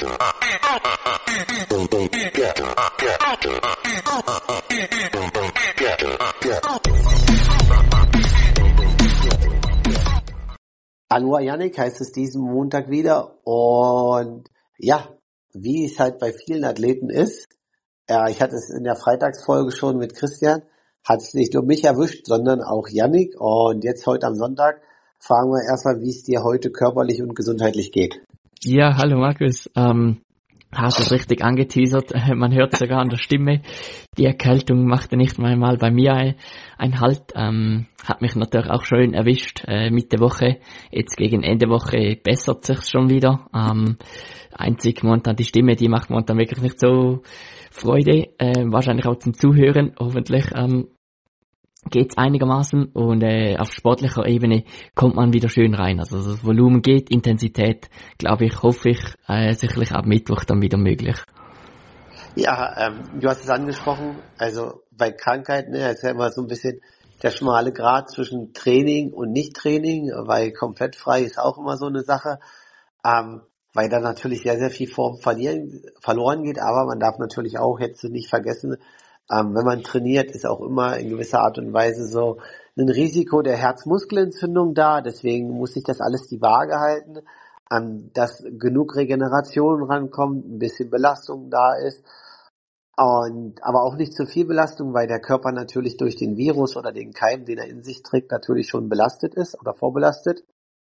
Aloha Yannick heißt es diesen Montag wieder und ja, wie es halt bei vielen Athleten ist, ich hatte es in der Freitagsfolge schon mit Christian, hat es nicht nur mich erwischt, sondern auch Yannick und jetzt heute am Sonntag fragen wir erstmal, wie es dir heute körperlich und gesundheitlich geht. Ja, hallo Markus. Hast es richtig angeteasert. Man hört sogar an der Stimme. Die Erkältung machte nicht mal bei mir ein Halt. Hat mich natürlich auch schön erwischt. Mitte Woche, jetzt gegen Ende Woche bessert sich's schon wieder. Einzig momentan die Stimme, die macht momentan wirklich nicht so Freude. Wahrscheinlich auch zum Zuhören. Hoffentlich geht's einigermaßen und auf sportlicher Ebene kommt man wieder schön rein. Also das Volumen geht, Intensität, glaube ich, hoffe ich, sicherlich ab Mittwoch dann wieder möglich. Ja, du hast es angesprochen, also bei Krankheiten ist ja immer so ein bisschen der schmale Grat zwischen Training und Nicht-Training, weil komplett frei ist auch immer so eine Sache, weil da natürlich sehr, sehr viel Form verloren geht, aber man darf natürlich auch jetzt nicht vergessen, wenn man trainiert, ist auch immer in gewisser Art und Weise so ein Risiko der Herzmuskelentzündung da. Deswegen muss sich das alles die Waage halten, dass genug Regeneration rankommt, ein bisschen Belastung da ist. Aber auch nicht zu viel Belastung, weil der Körper natürlich durch den Virus oder den Keim, den er in sich trägt, natürlich schon belastet ist oder vorbelastet.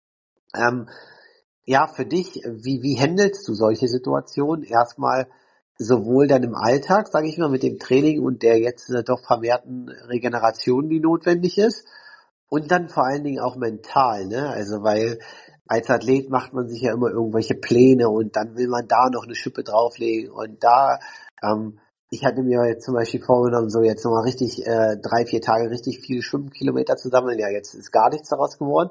Ja, für dich, wie handelst du solche Situationen? Erstmal sowohl dann im Alltag, sage ich mal, mit dem Training und der jetzt doch vermehrten Regeneration, die notwendig ist, und dann vor allen Dingen auch mental, ne? Also weil als Athlet macht man sich ja immer irgendwelche Pläne und dann will man da noch eine Schippe drauflegen und da, ich hatte mir jetzt zum Beispiel vorgenommen, so jetzt nochmal richtig 3-4 Tage richtig viele Schwimmkilometer zu sammeln, ja jetzt ist gar nichts daraus geworden.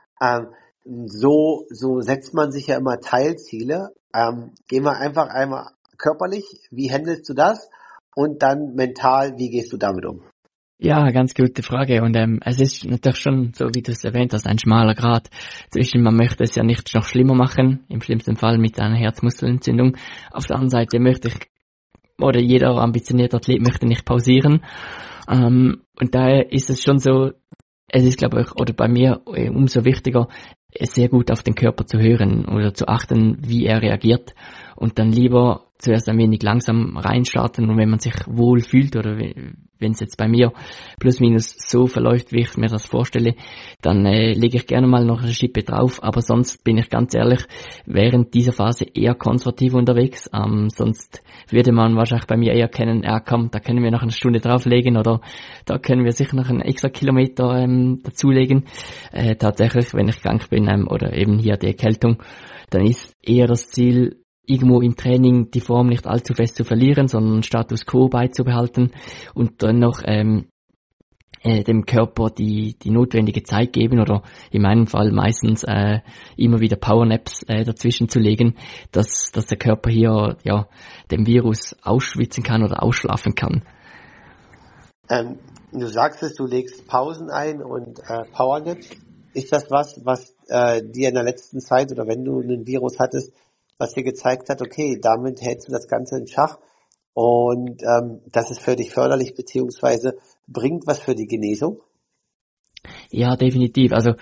So setzt man sich ja immer Teilziele. Gehen wir einfach einmal körperlich, wie handelst du das? Und dann mental, wie gehst du damit um? Ja, ganz gute Frage. Und es ist natürlich schon, so wie du es erwähnt hast, ein schmaler Grat zwischen, man möchte es ja nicht noch schlimmer machen, im schlimmsten Fall mit einer Herzmuskelentzündung. Auf der anderen Seite möchte ich, oder jeder ambitionierte Athlet möchte nicht pausieren. Und daher ist es schon so, es ist, glaube ich, oder bei mir umso wichtiger, sehr gut auf den Körper zu hören oder zu achten, wie er reagiert und dann lieber zuerst ein wenig langsam reinstarten und wenn man sich wohl fühlt oder wenn es jetzt bei mir plus minus so verläuft, wie ich mir das vorstelle, dann lege ich gerne mal noch eine Schippe drauf, aber sonst bin ich ganz ehrlich, während dieser Phase eher konservativ unterwegs, sonst würde man wahrscheinlich bei mir eher kennen, komm, da können wir noch eine Stunde drauflegen oder da können wir sicher noch einen extra Kilometer dazulegen. Tatsächlich, wenn ich krank bin oder eben hier die Erkältung, dann ist eher das Ziel, irgendwo im Training die Form nicht allzu fest zu verlieren, sondern Status Quo beizubehalten und dann noch dem Körper die notwendige Zeit geben oder in meinem Fall meistens immer wieder Powernaps dazwischen zu legen, dass der Körper hier ja dem Virus ausschwitzen kann oder ausschlafen kann. Du sagst es, du legst Pausen ein und Powernaps. Ist das was dir in der letzten Zeit oder wenn du einen Virus hattest, was dir gezeigt hat, okay, damit hältst du das Ganze in Schach und das ist für dich förderlich beziehungsweise bringt was für die Genesung? Ja, definitiv. Also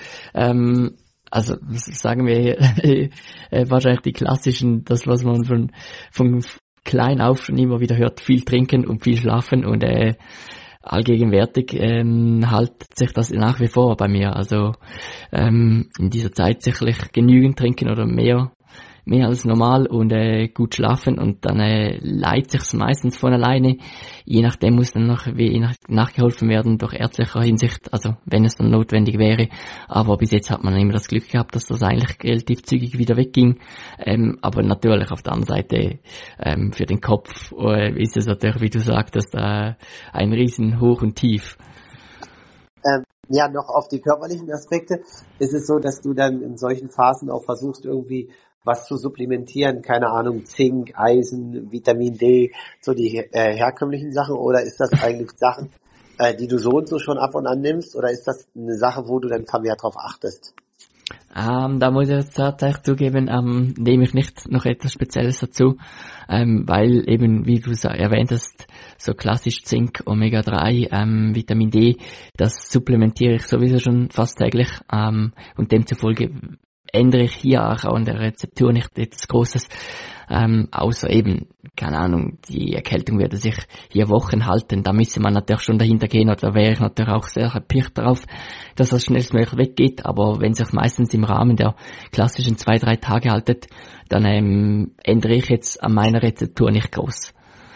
sagen wir wahrscheinlich die klassischen, das was man von klein auf schon immer wieder hört, viel trinken und viel schlafen und allgegenwärtig hält sich das nach wie vor bei mir. Also in dieser Zeit sicherlich genügend trinken oder mehr als normal und gut schlafen und dann leitet sich's meistens von alleine. Je nachdem muss dann noch nachgeholfen werden durch ärztlicher Hinsicht, also wenn es dann notwendig wäre. Aber bis jetzt hat man immer das Glück gehabt, dass das eigentlich relativ zügig wieder wegging. Aber natürlich auf der anderen Seite für den Kopf ist es natürlich, wie du sagtest, ein riesen Hoch und Tief. Ja, noch auf die körperlichen Aspekte. Ist es so, dass du dann in solchen Phasen auch versuchst, irgendwie was zu supplementieren, keine Ahnung, Zink, Eisen, Vitamin D, so die herkömmlichen Sachen, oder ist das eigentlich Sachen, die du so und so schon ab und an nimmst, oder ist das eine Sache, wo du dann vermehrt drauf achtest? Da muss ich jetzt tatsächlich zugeben, nehme ich nicht noch etwas Spezielles dazu, weil eben, wie du erwähnt hast, so klassisch Zink, Omega-3, Vitamin D, das supplementiere ich sowieso schon fast täglich, und demzufolge ändere ich hier auch an der Rezeptur nicht etwas Großes, außer eben, keine Ahnung, die Erkältung würde sich hier Wochen halten, da müsste man natürlich schon dahinter gehen, oder da wäre ich natürlich auch sehr erpicht darauf, dass das schnellstmöglich weggeht, aber wenn sich meistens im Rahmen der klassischen 2-3 Tage haltet, dann ändere ich jetzt an meiner Rezeptur nicht groß.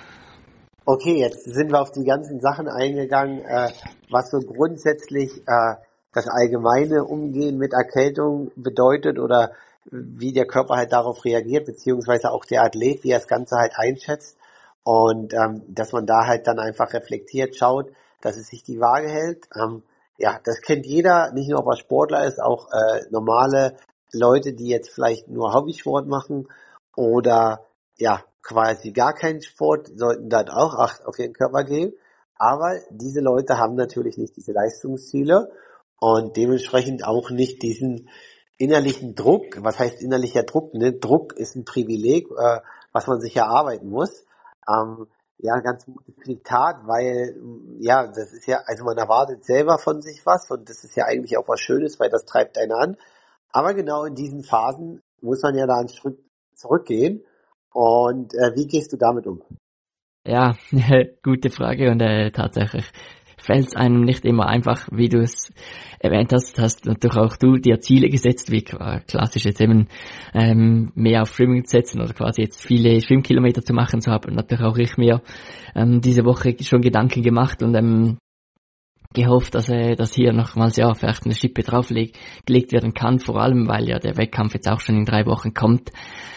Okay, jetzt sind wir auf die ganzen Sachen eingegangen, was so grundsätzlich das allgemeine Umgehen mit Erkältung bedeutet oder wie der Körper halt darauf reagiert, beziehungsweise auch der Athlet, wie er das Ganze halt einschätzt und dass man da halt dann einfach reflektiert schaut, dass es sich die Waage hält. Ja, das kennt jeder, nicht nur ob er Sportler ist, auch normale Leute, die jetzt vielleicht nur Hobbysport machen oder ja, quasi gar keinen Sport, sollten dann auch Acht auf ihren Körper geben. Aber diese Leute haben natürlich nicht diese Leistungsziele und dementsprechend auch nicht diesen innerlichen Druck. Was heißt innerlicher Druck? Ne? Druck ist ein Privileg, was man sich erarbeiten muss. Ja, ganz gutes Zitat, weil ja, das ist ja, also man erwartet selber von sich was und das ist ja eigentlich auch was Schönes, weil das treibt einen an. Aber genau in diesen Phasen muss man ja da einen Schritt zurückgehen. Und wie gehst du damit um? Ja, gute Frage und tatsächlich fällt es einem nicht immer einfach, wie du es erwähnt hast natürlich auch du dir Ziele gesetzt, wie klassisch jetzt eben mehr auf Schwimmen zu setzen oder quasi jetzt viele Schwimmkilometer zu machen, so habe natürlich auch ich mir diese Woche schon Gedanken gemacht und gehofft, dass hier nochmals ja vielleicht eine Schippe gelegt werden kann, vor allem weil ja der Wettkampf jetzt auch schon in 3 Wochen kommt.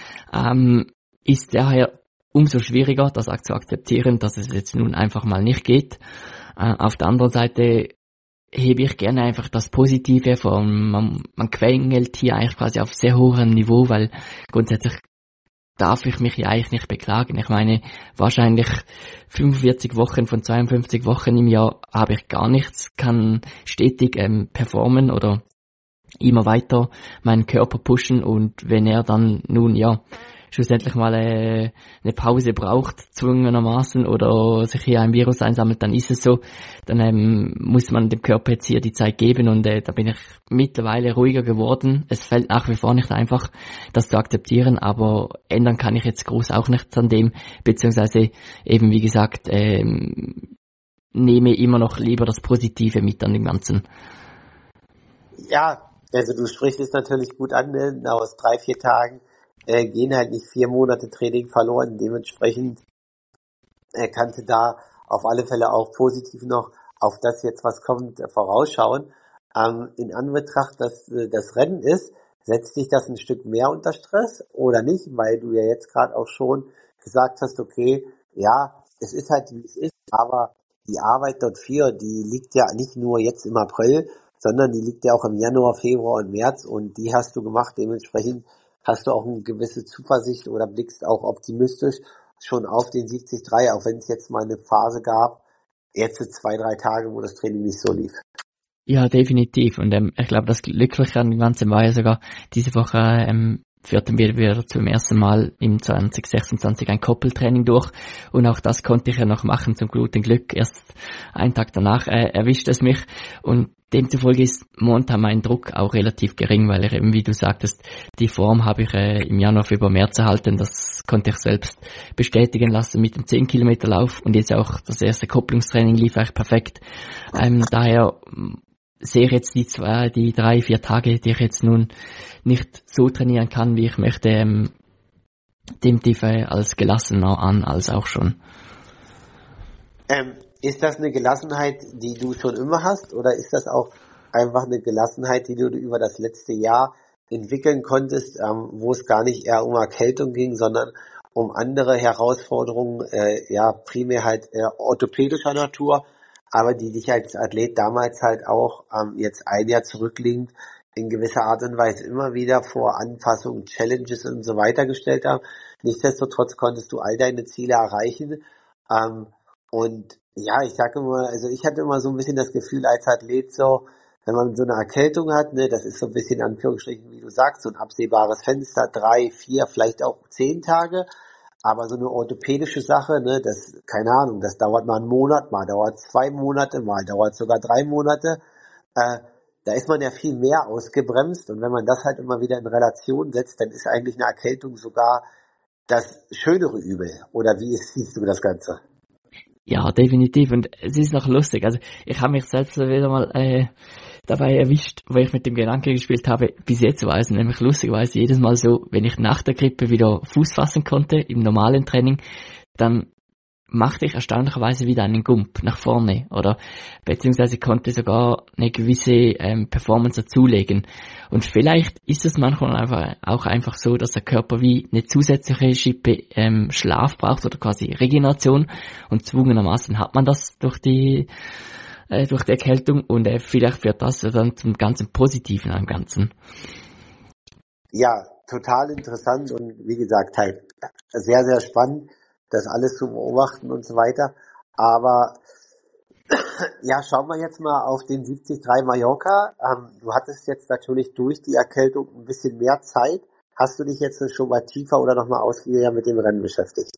Ist daher umso schwieriger, das auch zu akzeptieren, dass es jetzt nun einfach mal nicht geht. Auf der anderen Seite hebe ich gerne einfach das Positive von, man quengelt hier eigentlich quasi auf sehr hohem Niveau, weil grundsätzlich darf ich mich ja eigentlich nicht beklagen. Ich meine, wahrscheinlich 45 Wochen von 52 Wochen im Jahr habe ich gar nichts, kann stetig performen oder immer weiter meinen Körper pushen und wenn er dann nun ja schlussendlich mal eine Pause braucht, zwungenermaßen, oder sich hier ein Virus einsammelt, dann ist es so. Dann muss man dem Körper jetzt hier die Zeit geben und da bin ich mittlerweile ruhiger geworden. Es fällt nach wie vor nicht einfach, das zu akzeptieren, aber ändern kann ich jetzt groß auch nichts an dem, beziehungsweise eben wie gesagt, nehme immer noch lieber das Positive mit an dem Ganzen. Ja, also du sprichst es natürlich gut an, ne? Aus 3-4 Tagen gehen halt nicht 4 Monate Training verloren. Dementsprechend kannst du da auf alle Fälle auch positiv noch auf das jetzt, was kommt, vorausschauen. In Anbetracht, dass das Rennen ist, setzt dich das ein Stück mehr unter Stress oder nicht? Weil du ja jetzt gerade auch schon gesagt hast, okay, ja, es ist halt wie es ist, aber die Arbeit dafür, die liegt ja nicht nur jetzt im April, sondern die liegt ja auch im Januar, Februar und März und die hast du gemacht. Dementsprechend hast du auch eine gewisse Zuversicht oder blickst auch optimistisch schon auf den 73, auch wenn es jetzt mal eine Phase gab, jetzt 2-3 Tage, wo das Training nicht so lief. Ja, definitiv. Und ich glaube, das Glückliche an dem Ganzen war ja sogar, diese Woche führten wir wieder zum ersten Mal im 2026 ein Koppeltraining durch. Und auch das konnte ich ja noch machen, zum guten Glück. Erst einen Tag danach erwischt es mich. Und demzufolge ist momentan mein Druck auch relativ gering, weil ich eben, wie du sagtest, die Form habe ich im Januar, Februar, März erhalten. Das konnte ich selbst bestätigen lassen mit dem 10-Kilometer-Lauf. Und jetzt auch das erste Kopplungstraining lief eigentlich perfekt. Daher sehe ich jetzt die 3-4 Tage, die ich jetzt nun nicht so trainieren kann, wie ich möchte, dem tiefer als gelassener an, als auch schon. Ist das eine Gelassenheit, die du schon immer hast, oder ist das auch einfach eine Gelassenheit, die du über das letzte Jahr entwickeln konntest, wo es gar nicht eher um Erkältung ging, sondern um andere Herausforderungen, ja, primär halt orthopädischer Natur, aber die dich als Athlet damals halt auch jetzt ein Jahr zurückliegend in gewisser Art und Weise immer wieder vor Anpassungen, Challenges und so weiter gestellt haben. Nichtsdestotrotz konntest du all deine Ziele erreichen. Und ja, ich sage immer, also ich hatte immer so ein bisschen das Gefühl als Athlet so, wenn man so eine Erkältung hat, ne, das ist so ein bisschen in Anführungsstrichen, wie du sagst, so ein absehbares Fenster, 3, 4, vielleicht auch 10 Tage. Aber so eine orthopädische Sache, ne, das, keine Ahnung, das dauert mal einen Monat, mal dauert 2 Monate, mal dauert sogar 3 Monate. Da ist man ja viel mehr ausgebremst und wenn man das halt immer wieder in Relation setzt, dann ist eigentlich eine Erkältung sogar das schönere Übel. Oder wie siehst du das Ganze? Ja, definitiv. Und es ist noch lustig. Also ich habe mich selbst wieder mal dabei erwischt, wo ich mit dem Gedanken gespielt habe, bis jetzt war es nämlich lustigerweise jedes Mal so, wenn ich nach der Grippe wieder Fuß fassen konnte, im normalen Training, dann machte ich erstaunlicherweise wieder einen Gump nach vorne oder beziehungsweise konnte sogar eine gewisse Performance dazulegen. Und vielleicht ist es manchmal auch einfach so, dass der Körper wie eine zusätzliche Schippe Schlaf braucht oder quasi Regeneration und zwungenermaßen hat man das durch die Erkältung und vielleicht wird das dann zum ganzen Positiven am Ganzen. Ja, total interessant und wie gesagt halt sehr, sehr spannend, das alles zu beobachten und so weiter. Aber ja, schauen wir jetzt mal auf den 73 Mallorca. Du hattest jetzt natürlich durch die Erkältung ein bisschen mehr Zeit. Hast du dich jetzt schon mal tiefer oder nochmal ausführlicher mit dem Rennen beschäftigt?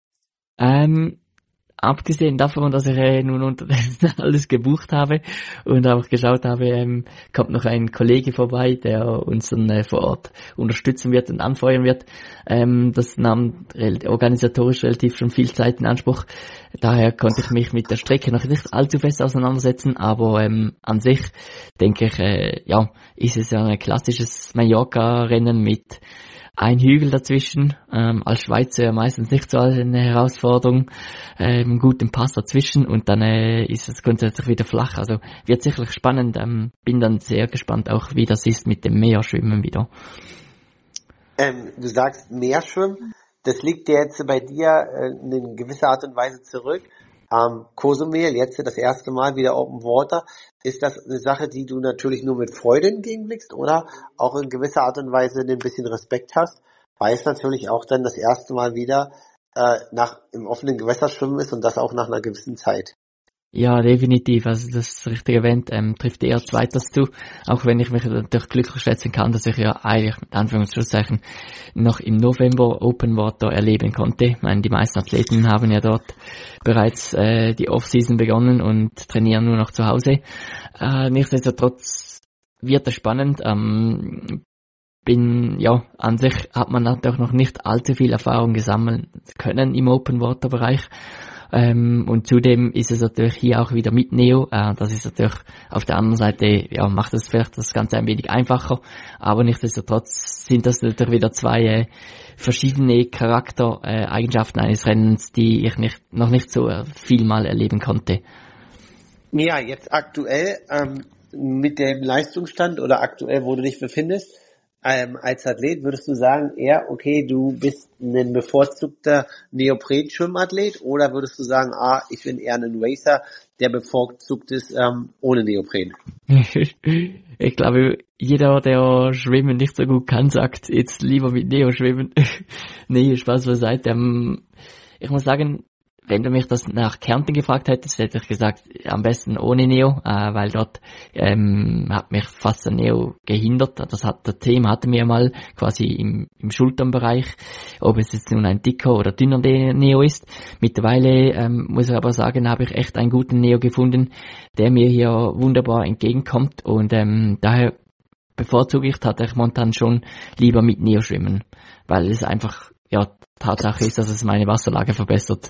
Abgesehen davon, dass ich nun unterdessen alles gebucht habe und auch geschaut habe, kommt noch ein Kollege vorbei, der uns dann vor Ort unterstützen wird und anfeuern wird. Das nahm organisatorisch relativ schon viel Zeit in Anspruch. Daher konnte ich mich mit der Strecke noch nicht allzu fest auseinandersetzen, aber an sich denke ich, ist es ja ein klassisches Mallorca-Rennen mit ein Hügel dazwischen, als Schweizer meistens nicht so eine Herausforderung, guten Pass dazwischen und dann ist es grundsätzlich wieder flach, also wird sicherlich spannend, bin dann sehr gespannt auch, wie das ist mit dem Meerschwimmen wieder. Du sagst Meerschwimmen, das liegt ja jetzt bei dir in gewisser Art und Weise zurück. Cozumel, jetzt das erste Mal wieder Open Water. Ist das eine Sache, die du natürlich nur mit Freude entgegenblickst oder auch in gewisser Art und Weise ein bisschen Respekt hast, weil es natürlich auch dann das erste Mal wieder im offenen Gewässer schwimmen ist und das auch nach einer gewissen Zeit? Ja, definitiv. Also das richtige Event trifft eher zweiters zu, auch wenn ich mich natürlich glücklich schätzen kann, dass ich ja eigentlich mit Anführungszeichen noch im November Open Water erleben konnte. Ich meine, die meisten Athleten haben ja dort bereits die Off-Season begonnen und trainieren nur noch zu Hause. Nichtsdestotrotz wird es spannend. An sich hat man natürlich noch nicht allzu viel Erfahrung gesammeln können im Open Water Bereich. Und zudem ist es natürlich hier auch wieder mit Neo. Das ist natürlich auf der anderen Seite, macht es vielleicht das Ganze ein wenig einfacher. Aber nichtsdestotrotz sind das natürlich wieder zwei verschiedene Charaktereigenschaften eines Rennens, die ich noch nicht so viel mal erleben konnte. Ja, jetzt aktuell mit dem Leistungsstand oder aktuell, wo du dich befindest, als Athlet würdest du sagen, okay, du bist ein bevorzugter Neopren-Schwimmathlet oder würdest du sagen, ich bin eher ein Racer, der bevorzugt ist ohne Neopren? Ich glaube, jeder, der Schwimmen nicht so gut kann, sagt jetzt lieber mit Neo schwimmen. Nee, Spaß beiseite. Ich muss sagen, wenn du mich das nach Kärnten gefragt hättest, hätte ich gesagt, am besten ohne Neo, weil dort hat mich fast der Neo gehindert. Der Team hatte mir mal quasi im Schulternbereich, ob es jetzt nun ein dicker oder dünner Neo ist. Mittlerweile muss ich aber sagen, habe ich echt einen guten Neo gefunden, der mir hier wunderbar entgegenkommt und daher bevorzuge ich tatsächlich momentan schon lieber mit Neo schwimmen, weil es einfach Tatsache ist, dass es meine Wasserlage verbessert.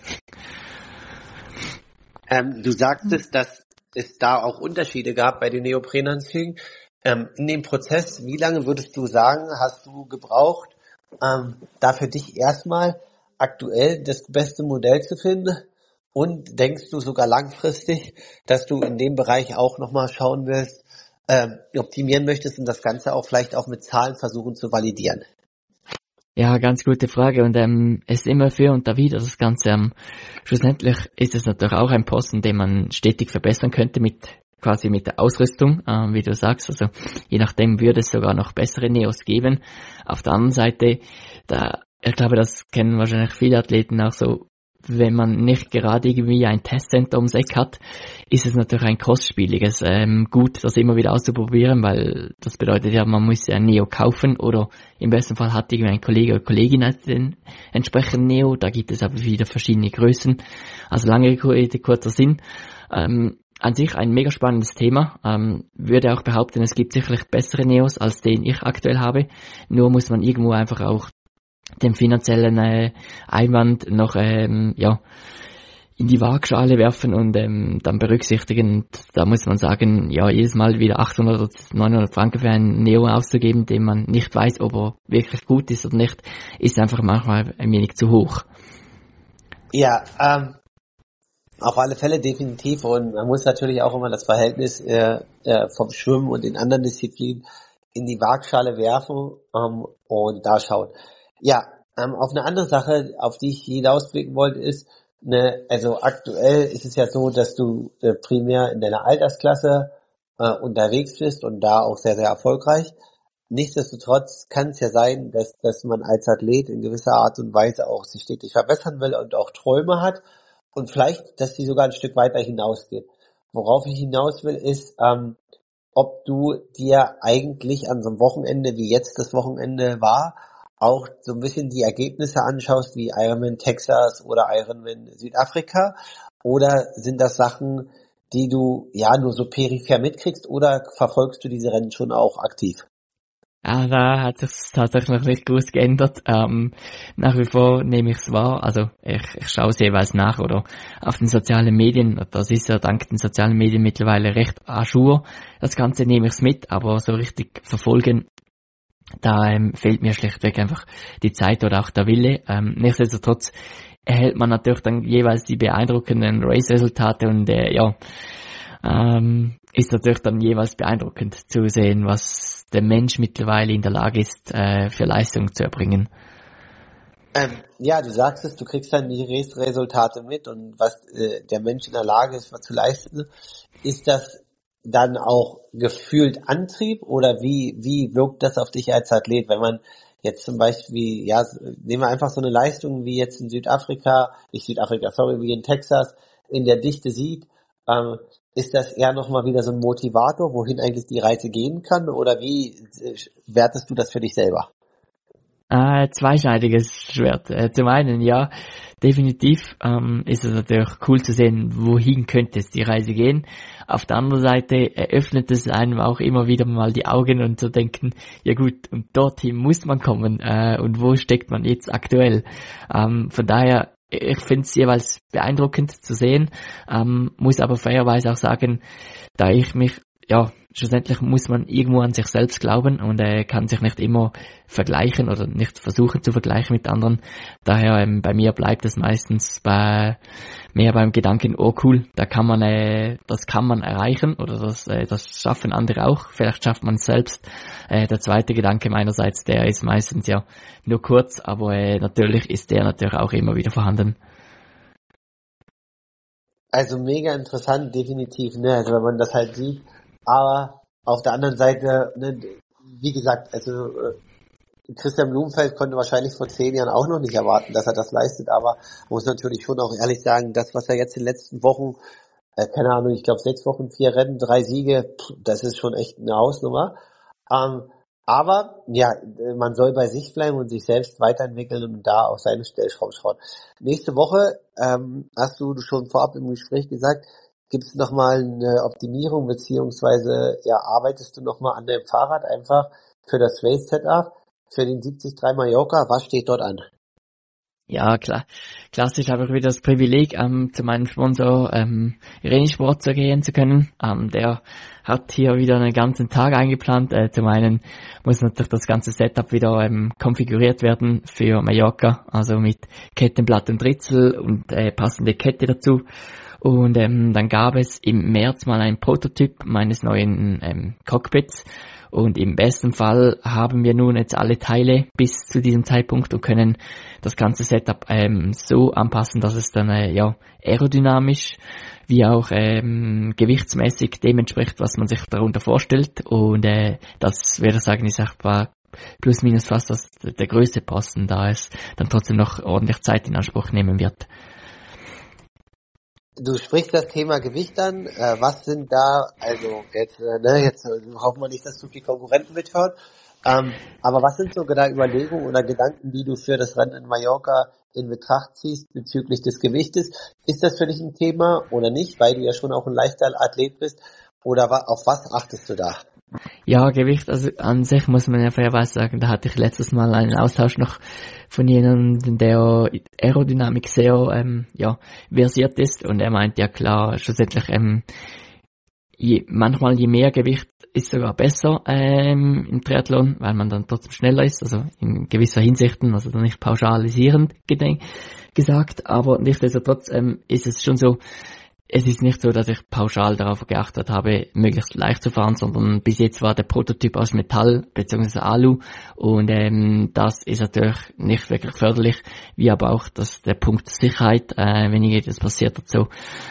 Du sagtest, dass es da auch Unterschiede gab bei den Neoprenanzügen. In dem Prozess, wie lange würdest du sagen, hast du gebraucht, da für dich erstmal aktuell das beste Modell zu finden? Und denkst du sogar langfristig, dass du in dem Bereich auch nochmal schauen willst, optimieren möchtest und das Ganze auch vielleicht auch mit Zahlen versuchen zu validieren? Ja, ganz gute Frage und es ist immer für und da wieder das Ganze. Schlussendlich ist es natürlich auch ein Posten, den man stetig verbessern könnte mit der Ausrüstung, wie du sagst. Also je nachdem würde es sogar noch bessere Neos geben. Auf der anderen Seite, ich glaube, das kennen wahrscheinlich viele Athleten auch so, wenn man nicht gerade irgendwie ein Testcenter ums Eck hat, ist es natürlich ein kostspieliges Gut, das immer wieder auszuprobieren, weil das bedeutet ja, man muss ja ein Neo kaufen oder im besten Fall hat irgendwie ein Kollege oder Kollegin den entsprechenden Neo, da gibt es aber wieder verschiedene Größen. Also lange Rede, kurzer Sinn. An sich ein mega spannendes Thema. Würde auch behaupten, es gibt sicherlich bessere Neos, als den ich aktuell habe. Nur muss man irgendwo einfach auch den finanziellen Einwand noch in die Waagschale werfen und dann berücksichtigen. Und da muss man sagen, ja, jedes Mal wieder 800 oder 900 Franken für einen Neo auszugeben, den man nicht weiß, ob er wirklich gut ist oder nicht, ist einfach manchmal ein wenig zu hoch. Ja, auf alle Fälle definitiv, und man muss natürlich auch immer das Verhältnis vom Schwimmen und den anderen Disziplinen in die Waagschale werfen und da schauen. Ja, auf eine andere Sache, auf die ich hinausblicken wollte, ist, also aktuell ist es ja so, dass du primär in deiner Altersklasse unterwegs bist und da auch sehr, sehr erfolgreich. Nichtsdestotrotz kann es ja sein, dass man als Athlet in gewisser Art und Weise auch sich stetig verbessern will und auch Träume hat. Und vielleicht, dass die sogar ein Stück weiter hinausgehen. Worauf ich hinaus will, ist, ob du dir eigentlich an so einem Wochenende, wie jetzt das Wochenende war, auch so ein bisschen die Ergebnisse anschaust, wie Ironman Texas oder Ironman Südafrika, oder sind das Sachen, die du ja nur so peripher mitkriegst, oder verfolgst du diese Rennen schon auch aktiv? Ja, da hat sich tatsächlich nicht groß geändert. Nach wie vor nehme ich es wahr. Also ich schaue es jeweils nach oder auf den sozialen Medien. Das ist ja dank den sozialen Medien mittlerweile recht à jour. Das Ganze nehme ich es mit, aber so richtig verfolgen, da fehlt mir schlichtweg einfach die Zeit oder auch der Wille. Nichtsdestotrotz erhält man natürlich dann jeweils die beeindruckenden Race-Resultate und ist natürlich dann jeweils beeindruckend zu sehen, was der Mensch mittlerweile in der Lage ist, für Leistung zu erbringen. Ja, du sagst es, du kriegst dann die Resultate mit, und was der Mensch in der Lage ist, was zu leisten. Ist das dann auch gefühlt Antrieb, oder wie wirkt das auf dich als Athlet, wenn man jetzt zum Beispiel, ja, nehmen wir einfach so eine Leistung wie jetzt in wie in Texas in der Dichte sieht, ist das eher nochmal wieder so ein Motivator, wohin eigentlich die Reise gehen kann, oder wie wertest du das für dich selber? Zweischneidiges Schwert. Zum einen, ja, definitiv ist es natürlich cool zu sehen, wohin könnte es die Reise gehen. Auf der anderen Seite eröffnet es einem auch immer wieder mal die Augen und zu denken, ja gut, und dorthin muss man kommen und wo steckt man jetzt aktuell. Von daher, ich finde es jeweils beeindruckend zu sehen, muss aber fairerweise auch sagen, da ich mich, ja, schlussendlich muss man irgendwo an sich selbst glauben und kann sich nicht immer vergleichen oder nicht versuchen zu vergleichen mit anderen. Daher bei mir bleibt es meistens mehr beim Gedanken, oh cool, das kann man erreichen oder das schaffen andere auch. Vielleicht schafft man es selbst. Der zweite Gedanke meinerseits, der ist meistens ja nur kurz, aber natürlich ist der natürlich auch immer wieder vorhanden. Also mega interessant, definitiv, ne? Also wenn man das halt sieht. Aber auf der anderen Seite, ne, wie gesagt, also Christian Blumenfeld konnte wahrscheinlich vor 10 Jahren auch noch nicht erwarten, dass er das leistet, aber muss natürlich schon auch ehrlich sagen, das, was er jetzt in den letzten Wochen, keine Ahnung, ich glaube 6 Wochen, 4 Rennen, 3 Siege, das ist schon echt eine Hausnummer. Aber ja, man soll bei sich bleiben und sich selbst weiterentwickeln und da auf seine Stellschrauben schauen. Nächste Woche, hast du schon vorab im Gespräch gesagt, gibt es nochmal eine Optimierung, beziehungsweise ja, arbeitest du nochmal an deinem Fahrrad einfach für das Race-Setup, für den 73 Mallorca? Was steht dort an? Ja, klar. Klassisch habe ich wieder das Privileg, zu meinem Sponsor Rennsport gehen zu können. Der hat hier wieder einen ganzen Tag eingeplant. Zum einen muss natürlich das ganze Setup wieder konfiguriert werden für Mallorca, also mit Kettenblatt und Ritzel und passende Kette dazu. Und dann gab es im März mal einen Prototyp meines neuen Cockpits. Und im besten Fall haben wir nun jetzt alle Teile bis zu diesem Zeitpunkt und können das ganze Setup so anpassen, dass es dann aerodynamisch wie auch gewichtsmäßig dem entspricht, was man sich darunter vorstellt. Und das würde ich sagen, ist auch plus minus fast der größte Posten, da es dann trotzdem noch ordentlich Zeit in Anspruch nehmen wird. Du sprichst das Thema Gewicht an. Was sind da, also jetzt hoffen wir nicht, dass zu viel Konkurrenten mithören. Aber was sind so da Überlegungen oder Gedanken, die du für das Rennen in Mallorca in Betracht ziehst bezüglich des Gewichtes? Ist das für dich ein Thema oder nicht, weil du ja schon auch ein leichter Athlet bist? Oder auf was achtest du da? Ja, Gewicht, also an sich muss man ja fairerweise sagen, da hatte ich letztes Mal einen Austausch noch von jemandem, der Aerodynamik sehr versiert ist, und er meint ja klar, schlussendlich je mehr Gewicht ist sogar besser im Triathlon, weil man dann trotzdem schneller ist, also in gewisser Hinsichten, also nicht pauschalisierend gesagt, aber nichtsdestotrotz ist es schon so, es ist nicht so, dass ich pauschal darauf geachtet habe, möglichst leicht zu fahren, sondern bis jetzt war der Prototyp aus Metall bzw. Alu, und das ist natürlich nicht wirklich förderlich, wie aber auch der Punkt Sicherheit, wenn irgendetwas passiert dazu,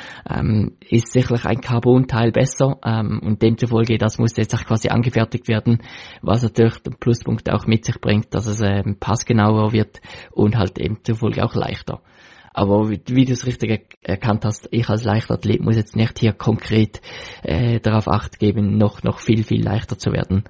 ist sicherlich ein Carbon-Teil besser, und demzufolge, das muss jetzt auch quasi angefertigt werden, was natürlich den Pluspunkt auch mit sich bringt, dass es passgenauer wird und halt eben zufolge auch leichter. Aber wie du es richtig erkannt hast, ich als Leichtathlet muss jetzt nicht hier konkret darauf Acht geben, noch viel, viel leichter zu werden.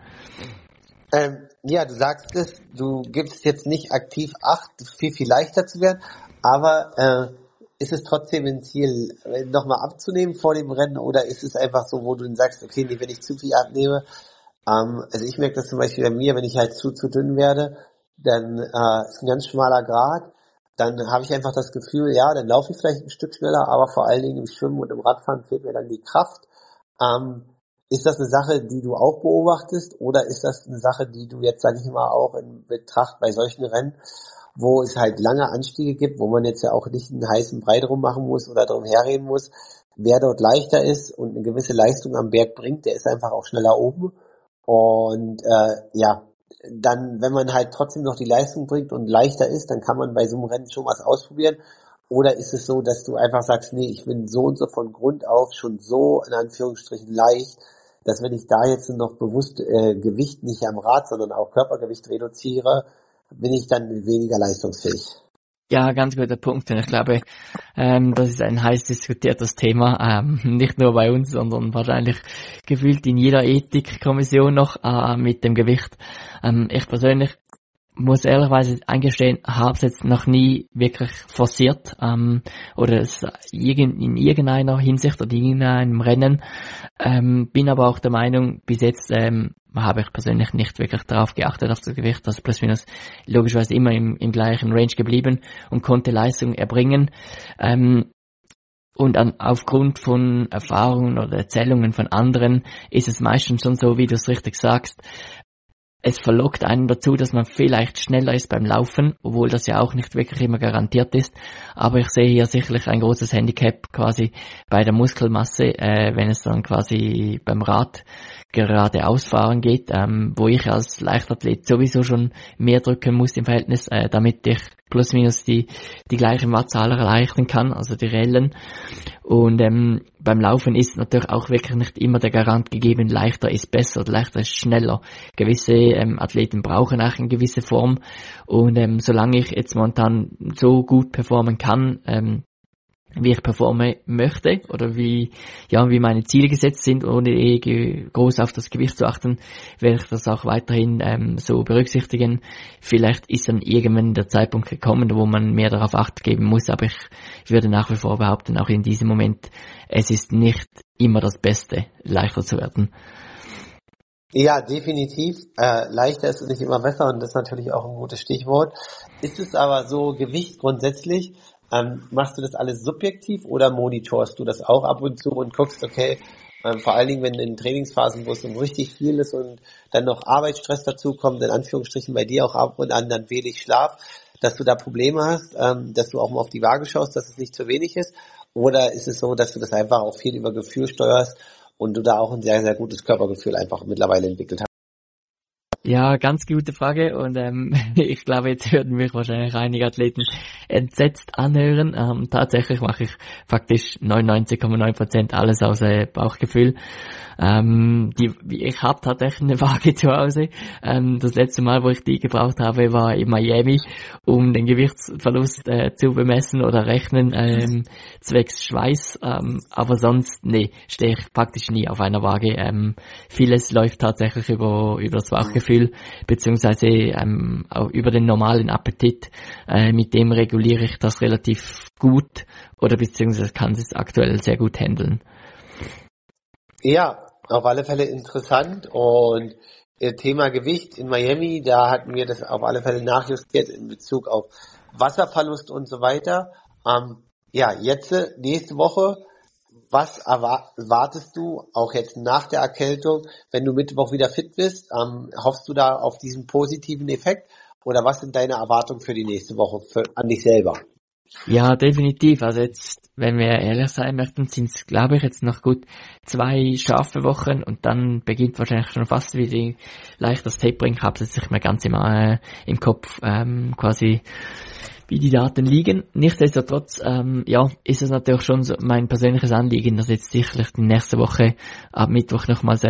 Ja, du sagst es, du gibst jetzt nicht aktiv Acht, viel, viel leichter zu werden, aber ist es trotzdem ein Ziel, nochmal abzunehmen vor dem Rennen, oder ist es einfach so, wo du dann sagst, okay, nee, wenn ich zu viel abnehme, also ich merke das zum Beispiel bei mir, wenn ich halt zu dünn werde, dann ist ein ganz schmaler Grat, dann habe ich einfach das Gefühl, ja, dann laufe ich vielleicht ein Stück schneller, aber vor allen Dingen im Schwimmen und im Radfahren fehlt mir dann die Kraft. Ist das eine Sache, die du auch beobachtest, oder ist das eine Sache, die du jetzt, sage ich mal, auch in Betracht bei solchen Rennen, wo es halt lange Anstiege gibt, wo man jetzt ja auch nicht einen heißen Brei drum machen muss oder drum herreden muss, wer dort leichter ist und eine gewisse Leistung am Berg bringt, der ist einfach auch schneller oben. Und dann, wenn man halt trotzdem noch die Leistung bringt und leichter ist, dann kann man bei so einem Rennen schon was ausprobieren. Oder ist es so, dass du einfach sagst, nee, ich bin so und so von Grund auf schon so in Anführungsstrichen leicht, dass wenn ich da jetzt noch bewusst Gewicht nicht am Rad, sondern auch Körpergewicht reduziere, bin ich dann weniger leistungsfähig? Ja, ganz guter Punkt. Und ich glaube, das ist ein heiß diskutiertes Thema, nicht nur bei uns, sondern wahrscheinlich gefühlt in jeder Ethikkommission noch mit dem Gewicht. Ich persönlich muss ehrlicherweise eingestehen, habe es jetzt noch nie wirklich forciert oder es in irgendeiner Hinsicht oder in irgendeinem Rennen. Bin aber auch der Meinung, bis jetzt habe ich persönlich nicht wirklich darauf geachtet, auf das Gewicht, das plus minus logischerweise immer im gleichen Range geblieben und konnte Leistung erbringen. Und aufgrund von Erfahrungen oder Erzählungen von anderen ist es meistens schon so, wie du es richtig sagst, es verlockt einen dazu, dass man vielleicht schneller ist beim Laufen, obwohl das ja auch nicht wirklich immer garantiert ist. Aber ich sehe hier sicherlich ein großes Handicap quasi bei der Muskelmasse, wenn es dann quasi beim Rad geradeaus fahren geht, wo ich als Leichtathlet sowieso schon mehr drücken muss im Verhältnis, damit ich plus minus die gleichen Wattzahl erreichen kann, also die reellen. Und beim Laufen ist natürlich auch wirklich nicht immer der Garant gegeben, leichter ist besser oder leichter ist schneller. Gewisse Athleten brauchen auch eine gewisse Form, und solange ich jetzt momentan so gut performen kann, wie ich performen möchte oder wie meine Ziele gesetzt sind, ohne groß auf das Gewicht zu achten, werde ich das auch weiterhin so berücksichtigen. Vielleicht ist dann irgendwann der Zeitpunkt gekommen, wo man mehr darauf Acht geben muss, aber ich würde nach wie vor behaupten, auch in diesem Moment, es ist nicht immer das Beste, leichter zu werden. Ja, definitiv. Leichter ist nicht immer besser, und das ist natürlich auch ein gutes Stichwort. Ist es aber so, Gewicht grundsätzlich, machst du das alles subjektiv oder monitorst du das auch ab und zu und guckst, okay, vor allen Dingen, wenn in Trainingsphasen, wo es um richtig viel ist und dann noch Arbeitsstress dazu kommt, in Anführungsstrichen bei dir auch ab und an dann wenig Schlaf, dass du da Probleme hast, dass du auch mal auf die Waage schaust, dass es nicht zu wenig ist? Oder ist es so, dass du das einfach auch viel über Gefühl steuerst und du da auch ein sehr, sehr gutes Körpergefühl einfach mittlerweile entwickelt hast? Ja, ganz gute Frage und ich glaube, jetzt würden mich wahrscheinlich einige Athleten entsetzt anhören. Tatsächlich mache ich faktisch 99,9% alles aus Bauchgefühl. Ich habe tatsächlich eine Waage zu Hause. Das letzte Mal, wo ich die gebraucht habe, war in Miami, um den Gewichtsverlust zu bemessen oder rechnen, zwecks Schweiß. Aber sonst, nee, stehe ich praktisch nie auf einer Waage. Vieles läuft tatsächlich über das Bauchgefühl, beziehungsweise auch über den normalen Appetit. Mit dem reguliere ich das relativ gut oder beziehungsweise kann es aktuell sehr gut handeln. Ja, auf alle Fälle interessant und Thema Gewicht in Miami, da hatten wir das auf alle Fälle nachjustiert in Bezug auf Wasserverlust und so weiter. Ja, jetzt nächste Woche, was erwartest du auch jetzt nach der Erkältung, wenn du Mittwoch wieder fit bist? Hoffst du da auf diesen positiven Effekt oder was sind deine Erwartungen für die nächste Woche an dich selber? Ja, definitiv. Also jetzt, wenn wir ehrlich sein möchten, sind es, glaube ich, jetzt noch gut 2 scharfe Wochen und dann beginnt wahrscheinlich schon fast wieder leicht das Tapering. Ich habe es jetzt nicht mehr ganz im Kopf quasi, wie die Daten liegen. Nichtsdestotrotz, ist es natürlich schon so mein persönliches Anliegen, dass jetzt sicherlich die nächste Woche ab Mittwoch nochmals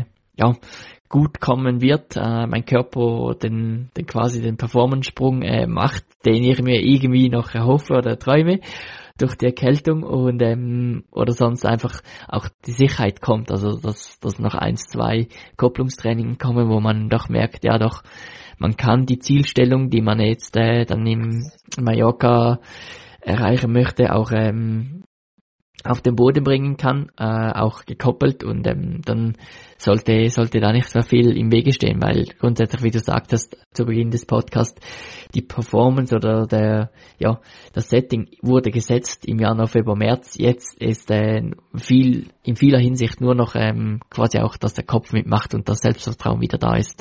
gut kommen wird, mein Körper den Performance-Sprung macht, den ich mir irgendwie noch erhoffe oder träume durch die Erkältung und oder sonst einfach auch die Sicherheit kommt, also dass noch 1-2 Kopplungstraining kommen, wo man doch merkt, ja doch, man kann die Zielstellung, die man jetzt dann in Mallorca erreichen möchte, auch auf den Boden bringen kann, auch gekoppelt und dann sollte da nicht so viel im Wege stehen, weil grundsätzlich, wie du sagtest zu Beginn des Podcasts, die Performance oder das Setting wurde gesetzt im Januar, Februar, März. Jetzt ist in vieler Hinsicht nur noch quasi auch, dass der Kopf mitmacht und das Selbstvertrauen wieder da ist.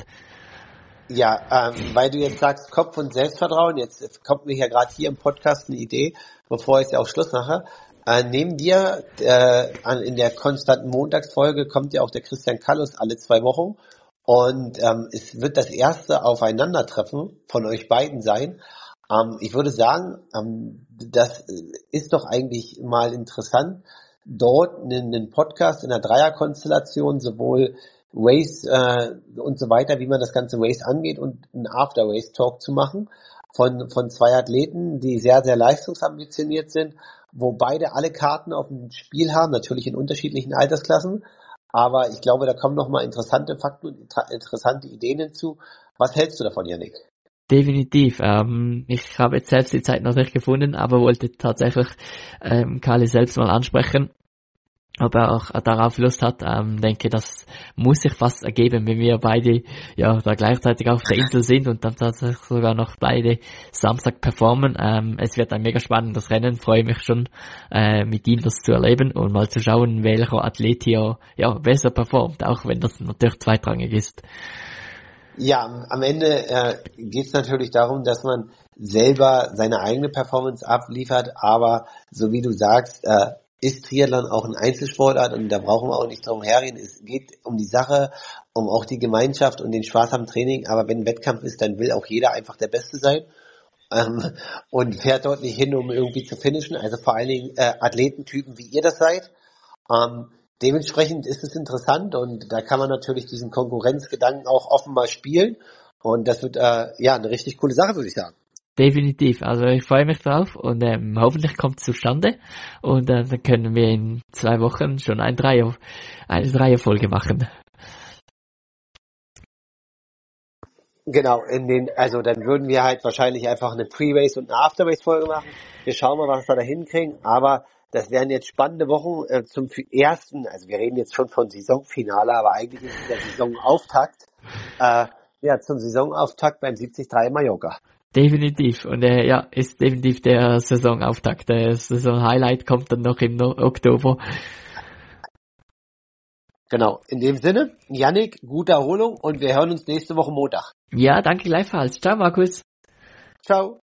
Ja, weil du jetzt sagst Kopf und Selbstvertrauen, jetzt kommt mir ja gerade hier im Podcast eine Idee, bevor ich ja auch Schluss mache. Neben dir in der konstanten Montagsfolge kommt ja auch der Christian Kallus alle 2 Wochen und es wird das erste Aufeinandertreffen von euch beiden sein. Ich würde sagen, das ist doch eigentlich mal interessant, dort einen Podcast in der Dreierkonstellation sowohl Race und so weiter, wie man das ganze Race angeht und einen After-Race-Talk zu machen von 2 Athleten, die sehr, sehr leistungsambitioniert sind, wo beide alle Karten auf dem Spiel haben, natürlich in unterschiedlichen Altersklassen, aber ich glaube, da kommen nochmal interessante Fakten und interessante Ideen hinzu. Was hältst du davon, Yannick? Definitiv. Ich habe jetzt selbst die Zeit noch nicht gefunden, aber wollte tatsächlich Kali selbst mal ansprechen, ob er auch darauf Lust hat. Denke, das muss sich fast ergeben, wenn wir beide da gleichzeitig auf der Insel sind und dann tatsächlich sogar noch beide Samstag performen. Es wird ein mega spannendes Rennen, freue mich schon mit ihm das zu erleben und mal zu schauen, welcher Athlet hier besser performt, auch wenn das natürlich zweitrangig ist. Ja, am Ende geht es natürlich darum, dass man selber seine eigene Performance abliefert, aber so wie du sagst, ist Triathlon auch ein Einzelsportart und da brauchen wir auch nicht drum herreden. Es geht um die Sache, um auch die Gemeinschaft und den Spaß am Training, aber wenn ein Wettkampf ist, dann will auch jeder einfach der Beste sein und fährt dort nicht hin, um irgendwie zu finishen, also vor allen Dingen Athletentypen, wie ihr das seid. Dementsprechend ist es interessant und da kann man natürlich diesen Konkurrenzgedanken auch offen mal spielen und das wird eine richtig coole Sache, würde ich sagen. Definitiv, also ich freue mich drauf und hoffentlich kommt es zustande und dann können wir in 2 Wochen schon eine Dreierfolge machen. Genau, dann würden wir halt wahrscheinlich einfach eine Pre-Race und eine After-Race-Folge machen. Wir schauen mal, was wir da hinkriegen, aber das wären jetzt spannende Wochen zum ersten, also wir reden jetzt schon von Saisonfinale, aber eigentlich ist es der Saisonauftakt, zum Saisonauftakt beim 73 Mallorca. Definitiv. Und ist definitiv der Saisonauftakt. Der Saison-Highlight kommt dann noch im Oktober. Genau. In dem Sinne, Yannick, gute Erholung und wir hören uns nächste Woche Montag. Ja, danke gleichfalls. Ciao, Markus. Ciao.